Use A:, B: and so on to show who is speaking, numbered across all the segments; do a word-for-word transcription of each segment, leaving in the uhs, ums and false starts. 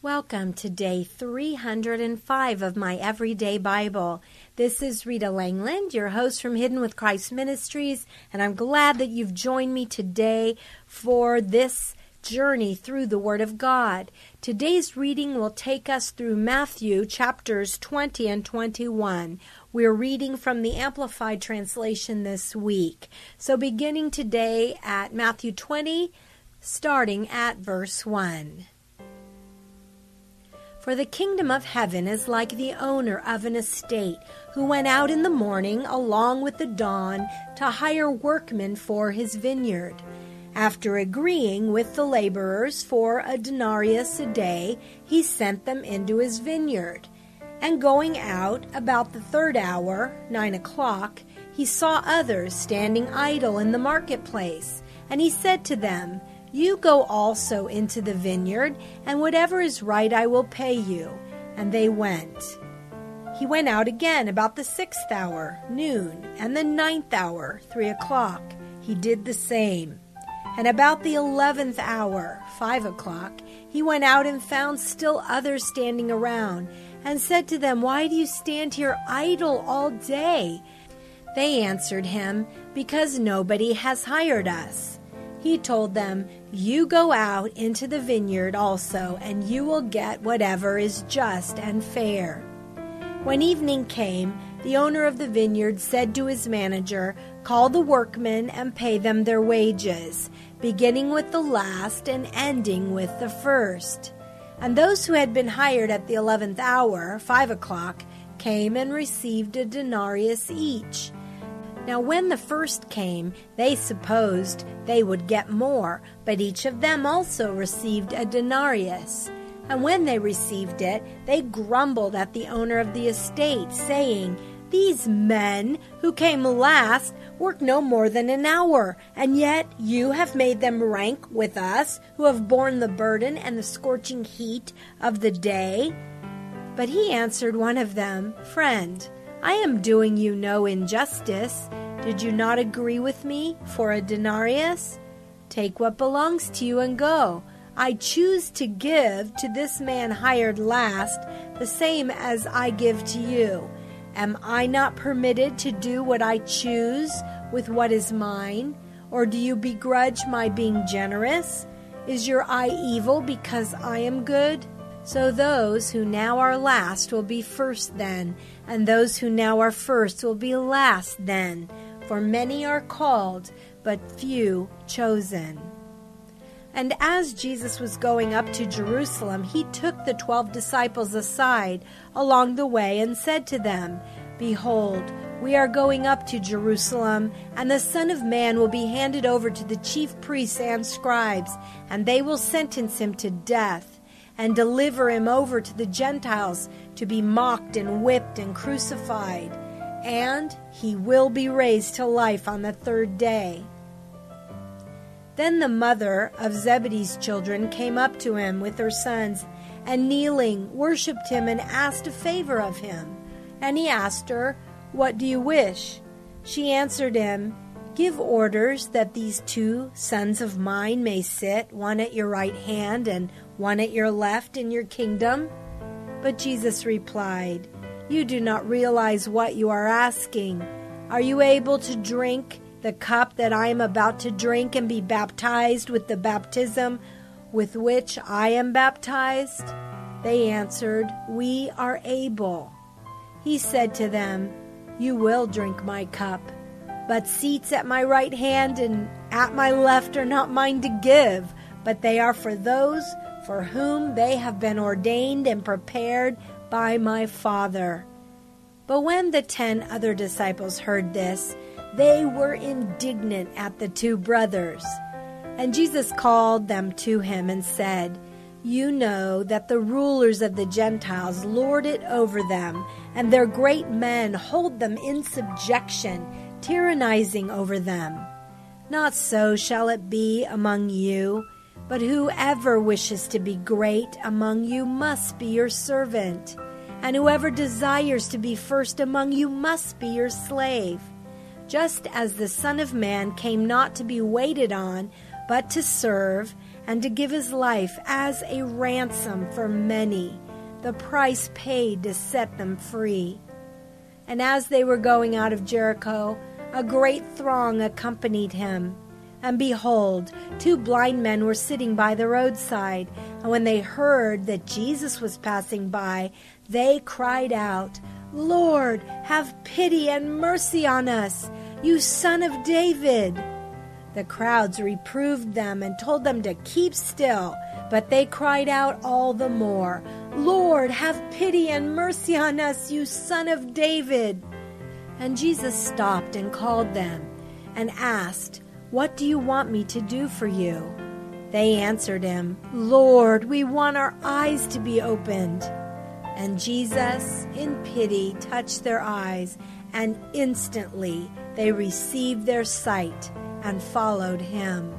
A: Welcome to day three hundred five of my Everyday Bible. This is Rita Langland, your host from Hidden with Christ Ministries, and I'm glad that you've joined me today for this journey through the Word of God. Today's reading will take us through Matthew chapters twenty and twenty-one. We're reading from the Amplified Translation this week. So beginning today at Matthew twenty, starting at verse one. For the kingdom of heaven is like the owner of an estate who went out in the morning along with the dawn to hire workmen for his vineyard. After agreeing with the laborers for a denarius a day, he sent them into his vineyard. And going out about the third hour, nine o'clock, he saw others standing idle in the marketplace. And he said to them, "You go also into the vineyard, and whatever is right I will pay you." And they went. He went out again about the sixth hour, noon, and the ninth hour, three o'clock. He did the same. And about the eleventh hour, five o'clock, he went out and found still others standing around, and said to them, "Why do you stand here idle all day?" They answered him, "Because nobody has hired us." He told them, "You go out into the vineyard also, and you will get whatever is just and fair." When evening came, the owner of the vineyard said to his manager, "Call the workmen and pay them their wages, beginning with the last and ending with the first." And those who had been hired at the eleventh hour, five o'clock, came and received a denarius each. Now when the first came, they supposed they would get more, but each of them also received a denarius. And when they received it, they grumbled at the owner of the estate, saying, "These men who came last worked no more than an hour, and yet you have made them rank with us, who have borne the burden and the scorching heat of the day." But he answered one of them, "Friend, I am doing you no injustice. Did you not agree with me for a denarius? Take what belongs to you and go. I choose to give to this man hired last the same as I give to you. Am I not permitted to do what I choose with what is mine? Or do you begrudge my being generous? Is your eye evil because I am good? So those who now are last will be first then, and those who now are first will be last then. For many are called, but few chosen." And as Jesus was going up to Jerusalem, he took the twelve disciples aside along the way and said to them, "Behold, we are going up to Jerusalem, and the Son of Man will be handed over to the chief priests and scribes, and they will sentence him to death, and deliver him over to the Gentiles to be mocked and whipped and crucified. And he will be raised to life on the third day." Then the mother of Zebedee's children came up to him with her sons, and kneeling, worshipped him and asked a favor of him. And he asked her, "What do you wish?" She answered him, "Give orders that these two sons of mine may sit, one at your right hand and one at your left in your kingdom." But Jesus replied, "You do not realize what you are asking. Are you able to drink the cup that I am about to drink and be baptized with the baptism with which I am baptized?" They answered, "We are able." He said to them, "You will drink my cup, but seats at my right hand and at my left are not mine to give, but they are for those for whom they have been ordained and prepared by my Father." But when the ten other disciples heard this, they were indignant at the two brothers. And Jesus called them to him and said, "You know that the rulers of the Gentiles lord it over them, and their great men hold them in subjection, tyrannizing over them. Not so shall it be among you, but whoever wishes to be great among you must be your servant, and whoever desires to be first among you must be your slave. Just as the Son of Man came not to be waited on, but to serve, and to give his life as a ransom for many, the price paid to set them free. And as they were going out of Jericho, a great throng accompanied him. And behold, two blind men were sitting by the roadside. And when they heard that Jesus was passing by, they cried out, "Lord, have pity and mercy on us, you Son of David." The crowds reproved them and told them to keep still, but they cried out all the more, "Lord, have pity and mercy on us, you Son of David." And Jesus stopped and called them and asked, "What do you want me to do for you?" They answered him, "Lord, we want our eyes to be opened." And Jesus, in pity, touched their eyes, and instantly they received their sight and followed him.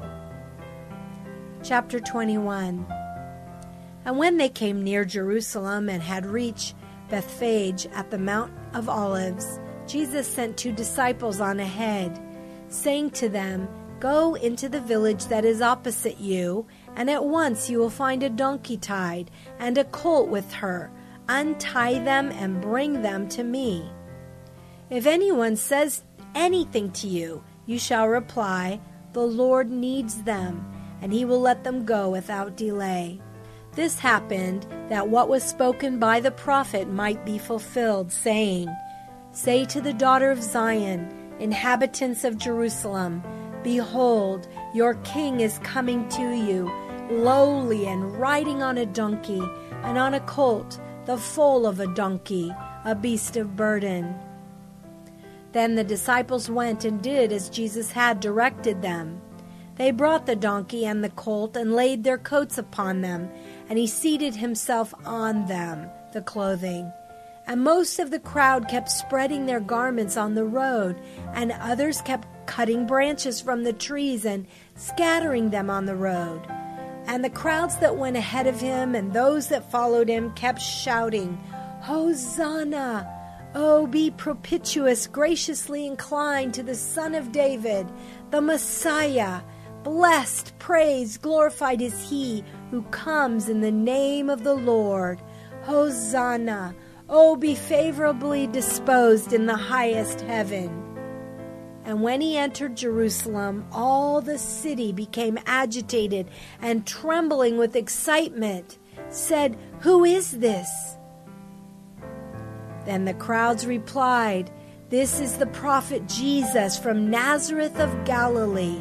A: Chapter twenty-one. And when they came near Jerusalem and had reached Bethphage at the Mount of Olives, Jesus sent two disciples on ahead, saying to them, "Go into the village that is opposite you, and at once you will find a donkey tied and a colt with her. Untie them and bring them to me. If anyone says anything to you, you shall reply, 'The Lord needs them,' and he will let them go without delay." This happened that what was spoken by the prophet might be fulfilled, saying, "Say to the daughter of Zion, inhabitants of Jerusalem, Behold, your king is coming to you, lowly and riding on a donkey, and on a colt, the foal of a donkey, a beast of burden." Then the disciples went and did as Jesus had directed them. They brought the donkey and the colt and laid their coats upon them, and he seated himself on them, the clothing. And most of the crowd kept spreading their garments on the road, and others kept cutting branches from the trees and scattering them on the road. And the crowds that went ahead of him and those that followed him kept shouting, "Hosanna! Oh, be propitious, graciously inclined to the Son of David, the Messiah. Blessed, praised, glorified is he who comes in the name of the Lord. Hosanna! Oh, be favorably disposed in the highest heaven." And when he entered Jerusalem, all the city became agitated and trembling with excitement, said, "Who is this?" Then the crowds replied, "This is the prophet Jesus from Nazareth of Galilee."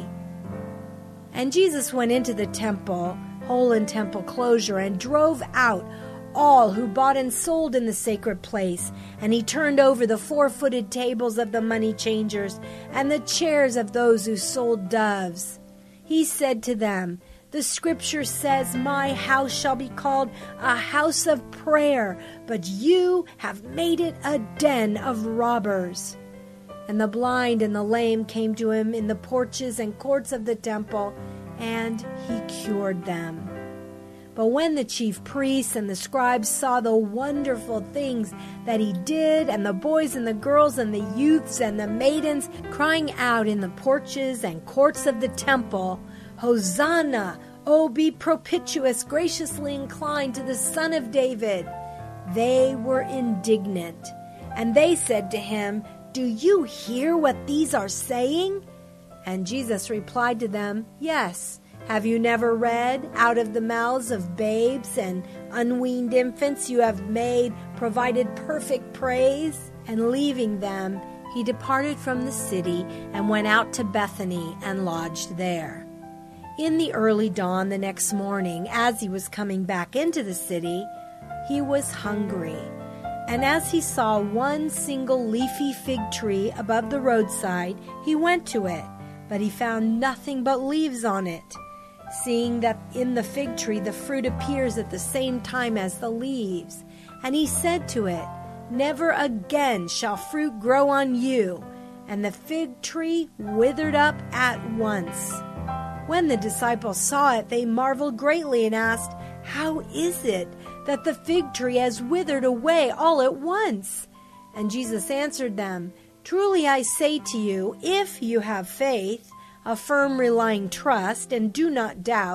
A: And Jesus went into the temple, hole and temple closure, and drove out all who bought and sold in the sacred place, and he turned over the four-footed tables of the money changers and the chairs of those who sold doves. He said to them, "The scripture says, 'My house shall be called a house of prayer,' but you have made it a den of robbers." And the blind and the lame came to him in the porches and courts of the temple, and he cured them. But when the chief priests and the scribes saw the wonderful things that he did, and the boys and the girls and the youths and the maidens crying out in the porches and courts of the temple, "Hosanna! Oh, be propitious, graciously inclined to the Son of David," they were indignant. And they said to him, "Do you hear what these are saying?" And Jesus replied to them, "Yes. Have you never read, out of the mouths of babes and unweaned infants you have made, provided perfect praise?" And leaving them, he departed from the city and went out to Bethany and lodged there. In the early dawn the next morning, as he was coming back into the city, he was hungry. And as he saw one single leafy fig tree above the roadside, he went to it, but he found nothing but leaves on it. Seeing that in the fig tree the fruit appears at the same time as the leaves. And he said to it, "Never again shall fruit grow on you." And the fig tree withered up at once. When the disciples saw it, they marveled greatly and asked, "How is it that the fig tree has withered away all at once?" And Jesus answered them, "Truly I say to you, if you have faith, a firm relying trust, and do not doubt,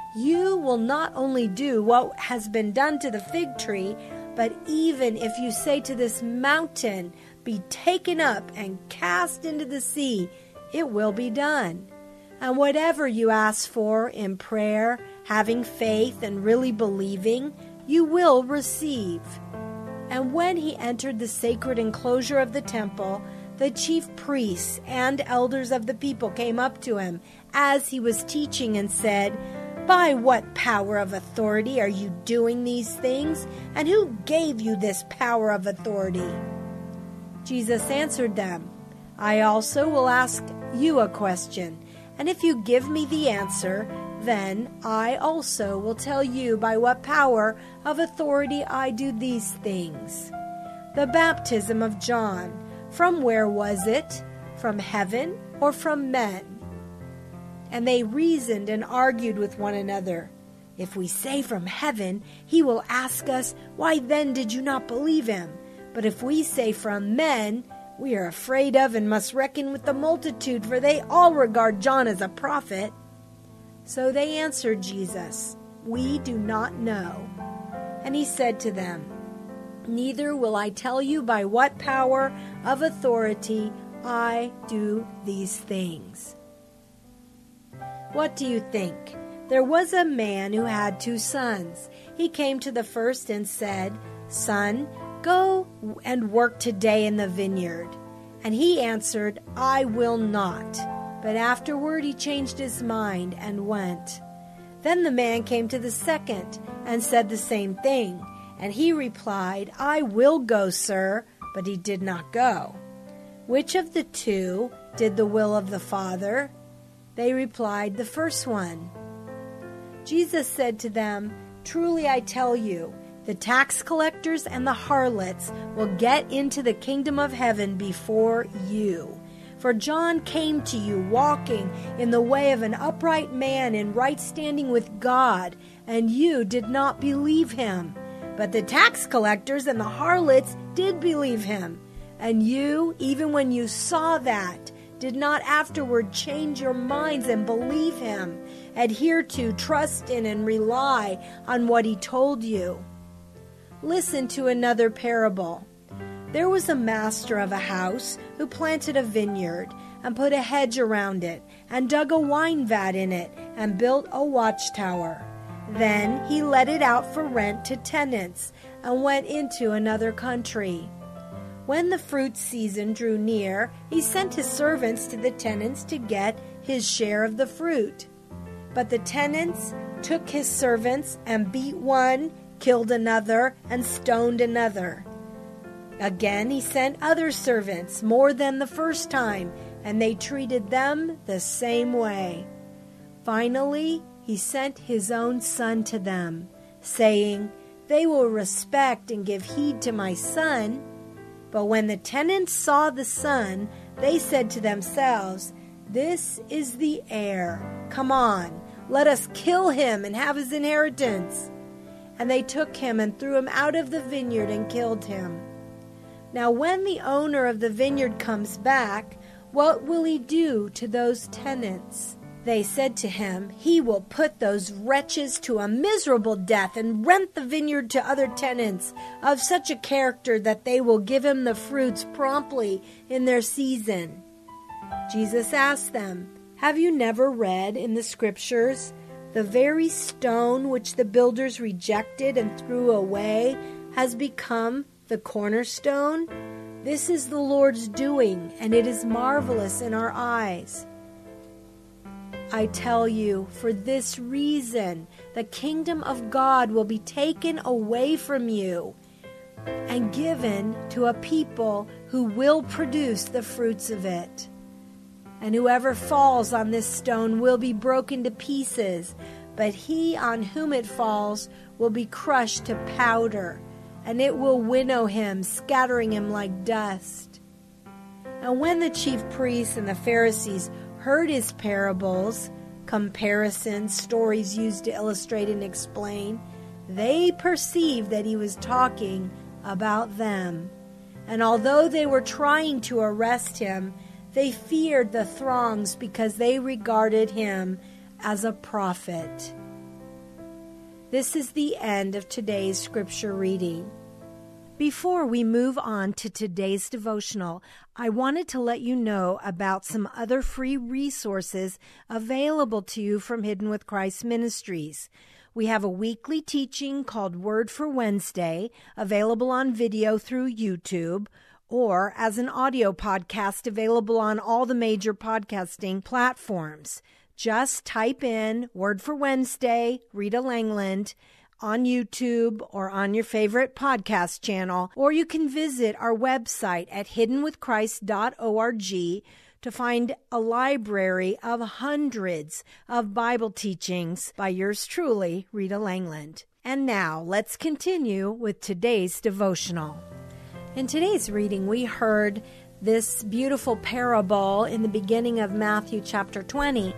A: you will not only do what has been done to the fig tree, but even if you say to this mountain, be taken up and cast into the sea, it will be done. And whatever you ask for in prayer, having faith and really believing, you will receive." And when he entered the sacred enclosure of the temple, the chief priests and elders of the people came up to him as he was teaching and said, "By what power of authority are you doing these things? And who gave you this power of authority?" Jesus answered them, "I also will ask you a question, and if you give me the answer, then I also will tell you by what power of authority I do these things. The baptism of John, from where was it? From heaven or from men?" And they reasoned and argued with one another. "If we say from heaven, he will ask us, 'Why then did you not believe him?' But if we say from men, we are afraid of and must reckon with the multitude, for they all regard John as a prophet." So they answered Jesus, "We do not know." And he said to them, "Neither will I tell you by what power of authority I do these things." What do you think? There was a man who had two sons. He came to the first and said, "Son, go and work today in the vineyard." And he answered, "I will not." But afterward he changed his mind and went. Then the man came to the second and said the same thing. And he replied, "I will go, sir." But he did not go. Which of the two did the will of the Father? They replied, "The first one." Jesus said to them, "Truly I tell you, the tax collectors and the harlots will get into the kingdom of heaven before you. For John came to you walking in the way of an upright man in right standing with God, and you did not believe him. But the tax collectors and the harlots did believe him. And you, even when you saw that, did not afterward change your minds and believe him, adhere to, trust in, and rely on what he told you. Listen to another parable. There was a master of a house who planted a vineyard and put a hedge around it and dug a wine vat in it and built a watchtower. Then he let it out for rent to tenants and went into another country. When the fruit season drew near, he sent his servants to the tenants to get his share of the fruit. But the tenants took his servants and beat one, killed another, and stoned another. Again he sent other servants, more than the first time, and they treated them the same way. Finally, he sent his own son to them, saying, "They will respect and give heed to my son." But when the tenants saw the son, they said to themselves, "This is the heir. Come on, let us kill him and have his inheritance." And they took him and threw him out of the vineyard and killed him. Now when the owner of the vineyard comes back, what will he do to those tenants? They said to him, "He will put those wretches to a miserable death and rent the vineyard to other tenants of such a character that they will give him the fruits promptly in their season." Jesus asked them, "Have you never read in the scriptures, 'The very stone which the builders rejected and threw away has become the cornerstone? This is the Lord's doing, and it is marvelous in our eyes.' I tell you, for this reason, the kingdom of God will be taken away from you and given to a people who will produce the fruits of it. And whoever falls on this stone will be broken to pieces, but he on whom it falls will be crushed to powder, and it will winnow him, scattering him like dust." And when the chief priests and the Pharisees heard his parables, comparisons, stories used to illustrate and explain, they perceived that he was talking about them. And although they were trying to arrest him, they feared the throngs because they regarded him as a prophet. This is the end of today's scripture reading. Before we move on to today's devotional, I wanted to let you know about some other free resources available to you from Hidden with Christ Ministries. We have a weekly teaching called Word for Wednesday, available on video through YouTube, or as an audio podcast available on all the major podcasting platforms. Just type in Word for Wednesday, Rita Langland, on YouTube or on your favorite podcast channel, or you can visit our website at hidden with christ dot org to find a library of hundreds of Bible teachings by yours truly, Rita Langland. And now, let's continue with today's devotional. In today's reading, we heard this beautiful parable in the beginning of Matthew chapter twenty,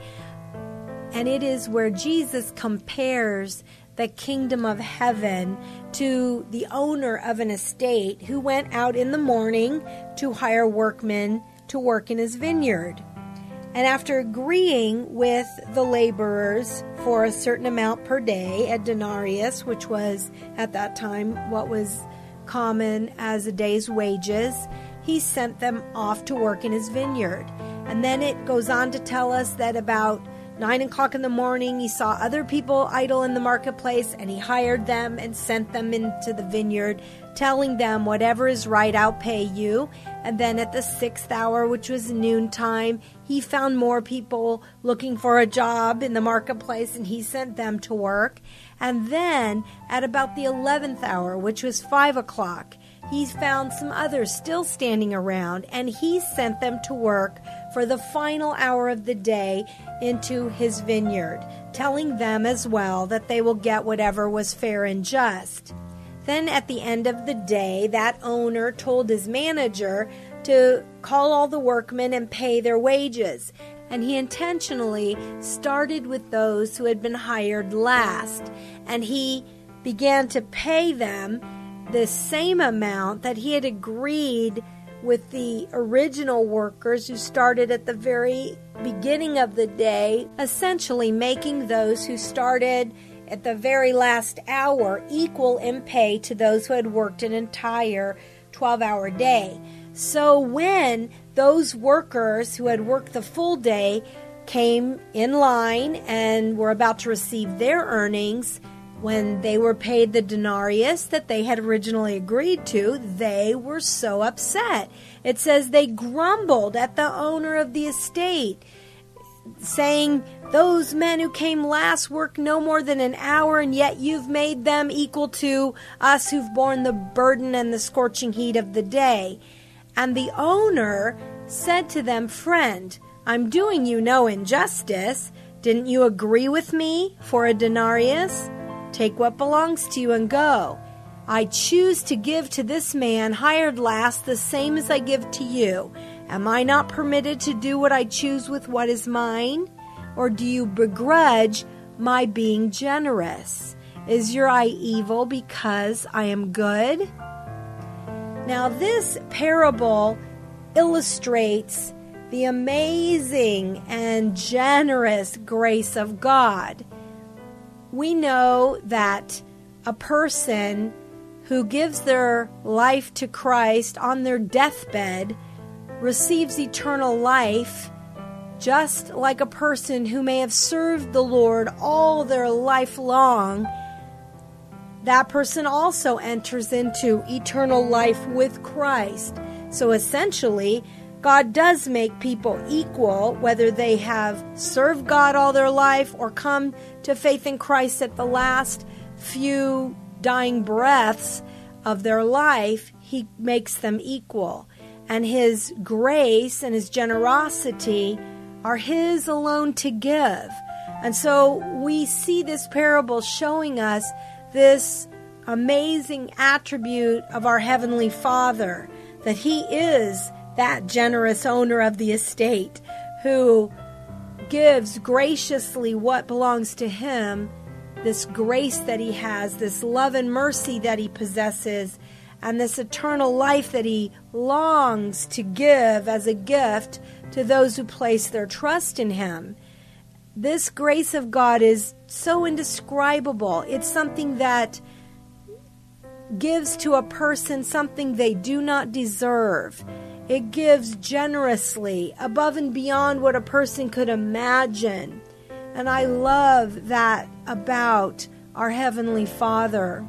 A: and it is where Jesus compares the kingdom of heaven to the owner of an estate who went out in the morning to hire workmen to work in his vineyard. And after agreeing with the laborers for a certain amount per day, a denarius, which was at that time what was common as a day's wages, he sent them off to work in his vineyard. And then it goes on to tell us that about Nine o'clock in the morning, he saw other people idle in the marketplace, and he hired them and sent them into the vineyard, telling them, whatever is right, I'll pay you. And then at the sixth hour, which was noontime, he found more people looking for a job in the marketplace, and he sent them to work. And then at about the eleventh hour, which was five o'clock, he found some others still standing around, and he sent them to work for the final hour of the day into his vineyard, telling them as well that they will get whatever was fair and just. Then at the end of the day, that owner told his manager to call all the workmen and pay their wages. And he intentionally started with those who had been hired last, and he began to pay them the same amount that he had agreed with the original workers who started at the very beginning of the day, essentially making those who started at the very last hour equal in pay to those who had worked an entire twelve-hour day. So when those workers who had worked the full day came in line and were about to receive their earnings, when they were paid the denarius that they had originally agreed to, they were so upset. It says they grumbled at the owner of the estate, saying, those men who came last worked no more than an hour, and yet you've made them equal to us who've borne the burden and the scorching heat of the day. And the owner said to them, friend, I'm doing you no injustice. Didn't you agree with me for a denarius? Take what belongs to you and go. I choose to give to this man hired last the same as I give to you. Am I not permitted to do what I choose with what is mine? Or do you begrudge my being generous? Is your eye evil because I am good? Now this parable illustrates the amazing and generous grace of God. We know that a person who gives their life to Christ on their deathbed receives eternal life, just like a person who may have served the Lord all their life long. That person also enters into eternal life with Christ. So essentially, God does make people equal, whether they have served God all their life or come to faith in Christ at the last few dying breaths of their life. He makes them equal. And His grace and His generosity are His alone to give. And so we see this parable showing us this amazing attribute of our Heavenly Father, that He is that generous owner of the estate who gives graciously what belongs to Him, this grace that He has, this love and mercy that He possesses, and this eternal life that He longs to give as a gift to those who place their trust in Him. this grace of God is so indescribable. It's something that gives to a person something they do not deserve. It gives generously, above and beyond what a person could imagine. And I love that about our Heavenly Father.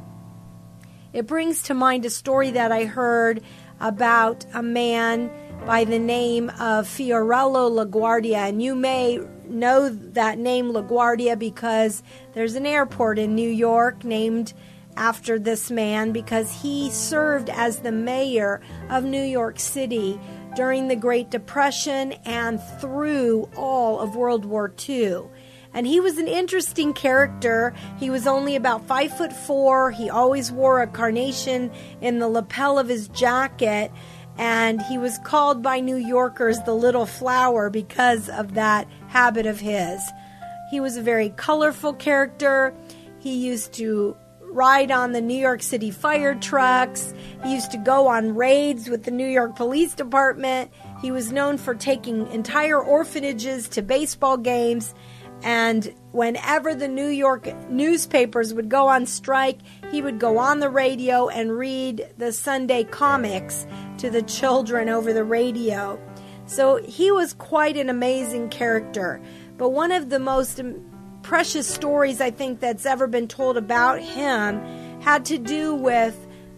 A: It brings to mind a story that I heard about a man by the name of Fiorello LaGuardia. And you may know that name LaGuardia because there's an airport in New York named after this man, because he served as the mayor of New York City during the Great Depression and through all of World War Two. And he was an interesting character. He was only about five foot four. He always wore a carnation in the lapel of his jacket. And he was called by New Yorkers the Little Flower because of that habit of his. He was a very colorful character. He used to ride on the New York City fire trucks. He used to go on raids with the New York Police Department. He was known for taking entire orphanages to baseball games. And whenever the New York newspapers would go on strike, he would go on the radio and read the Sunday comics to the children over the radio. So he was quite an amazing character. But one of the most precious stories I think that's ever been told about him had to do with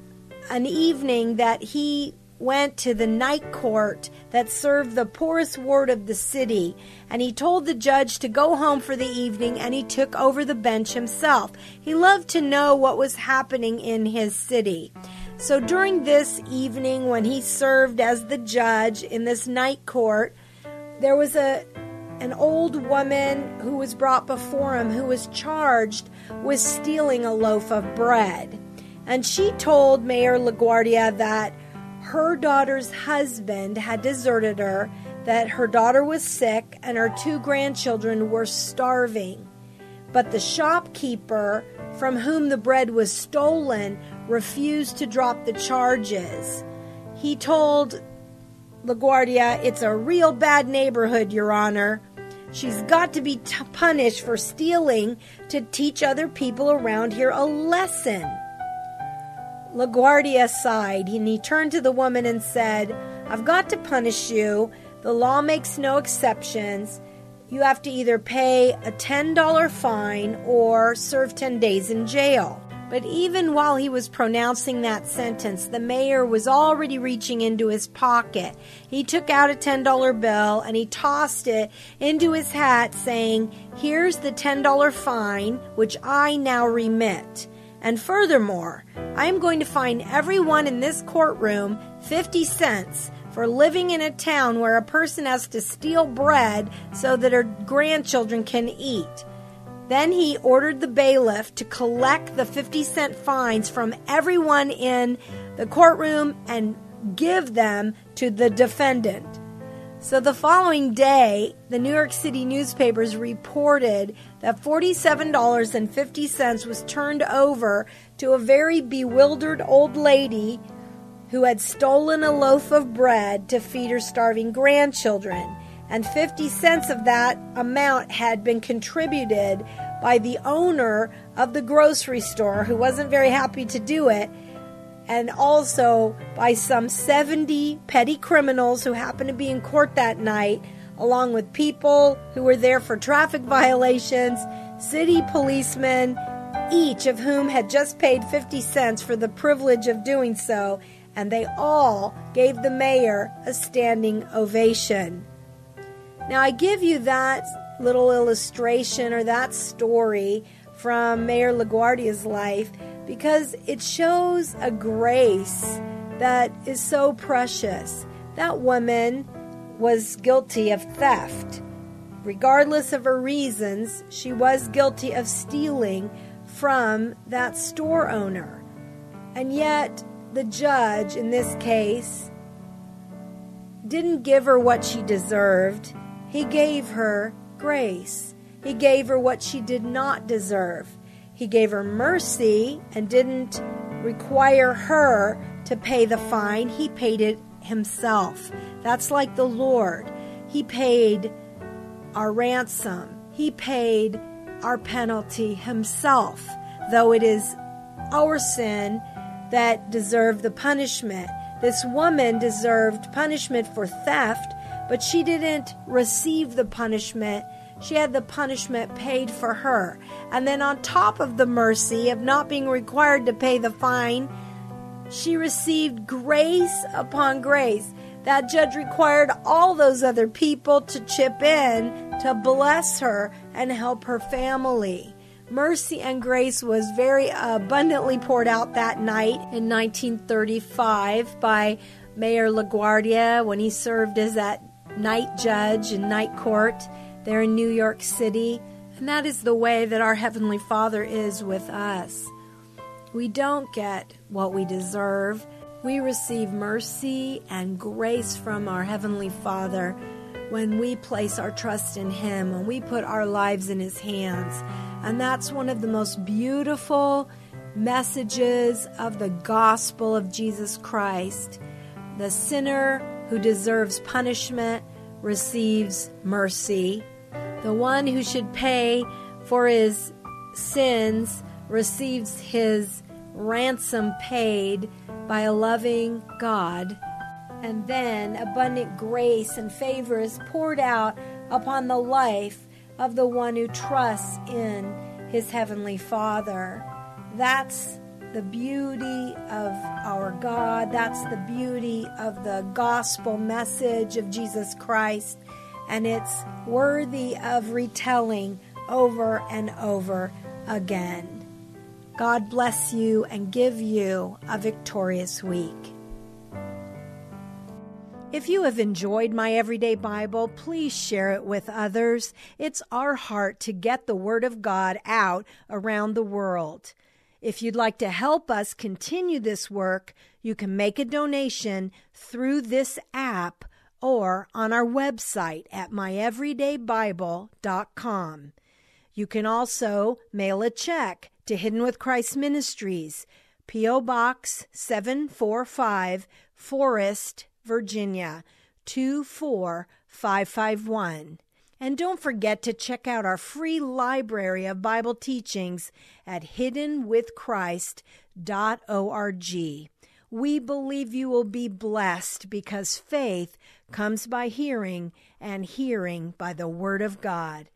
A: an evening that he went to the night court that served the poorest ward of the city, and he told the judge to go home for the evening, and he took over the bench himself. He loved to know what was happening in his city. So during this evening, when he served as the judge in this night court, there was a an old woman who was brought before him who was charged with stealing a loaf of bread. And she told Mayor LaGuardia that her daughter's husband had deserted her, that her daughter was sick, and her two grandchildren were starving. But the shopkeeper from whom the bread was stolen refused to drop the charges. He told LaGuardia, "It's a real bad neighborhood, Your Honor. She's got to be t- punished for stealing to teach other people around here a lesson." LaGuardia sighed, and he turned to the woman and said, "I've got to punish you. The law makes no exceptions. You have to either pay a ten dollars fine or serve ten days in jail." But even while he was pronouncing that sentence, the mayor was already reaching into his pocket. He took out a ten dollars bill and he tossed it into his hat, saying, "Here's the ten dollars fine, which I now remit. And furthermore, I am going to fine everyone in this courtroom fifty cents for living in a town where a person has to steal bread so that her grandchildren can eat." Then he ordered the bailiff to collect the fifty cent fines from everyone in the courtroom and give them to the defendant. So the following day, the New York City newspapers reported that forty-seven dollars and fifty cents was turned over to a very bewildered old lady who had stolen a loaf of bread to feed her starving grandchildren. And fifty cents of that amount had been contributed by the owner of the grocery store, who wasn't very happy to do it, and also by some seventy petty criminals who happened to be in court that night, along with people who were there for traffic violations, city policemen, each of whom had just paid fifty cents for the privilege of doing so, and they all gave the mayor a standing ovation. Now, I give you that little illustration or that story from Mayor LaGuardia's life because it shows a grace that is so precious. That woman was guilty of theft. Regardless of her reasons, she was guilty of stealing from that store owner. And yet, the judge in this case didn't give her what she deserved. He gave her grace. He gave her what she did not deserve. He gave her mercy and didn't require her to pay the fine. He paid it himself. That's like the Lord. He paid our ransom. He paid our penalty himself, though it is our sin that deserved the punishment. This woman deserved punishment for theft, but she didn't receive the punishment. She had the punishment paid for her. And then on top of the mercy of not being required to pay the fine, she received grace upon grace. That judge required all those other people to chip in to bless her and help her family. Mercy and grace was very abundantly poured out that night in nineteen thirty-five by Mayor LaGuardia when he served as that night judge in night court there in New York City. And that is the way that our Heavenly Father is with us. We don't get what we deserve. We receive mercy and grace from our Heavenly Father when we place our trust in Him, when we put our lives in His hands. And that's one of the most beautiful messages of the gospel of Jesus Christ. The sinner who deserves punishment receives mercy. The one who should pay for his sins receives his ransom paid by a loving God. And then abundant grace and favor is poured out upon the life of the one who trusts in his Heavenly Father. That's the beauty of our God. That's the beauty of the gospel message of Jesus Christ. And it's worthy of retelling over and over again. God bless you and give you a victorious week. If you have enjoyed my Everyday Bible, please share it with others. It's our heart to get the Word of God out around the world. If you'd like to help us continue this work, you can make a donation through this app or on our website at my everyday bible dot com. You can also mail a check to Hidden with Christ Ministries, P O. Box seven forty-five, Forest, Virginia, two four five five one. And don't forget to check out our free library of Bible teachings at hidden with christ dot org. We believe you will be blessed because faith comes by hearing, and hearing by the Word of God.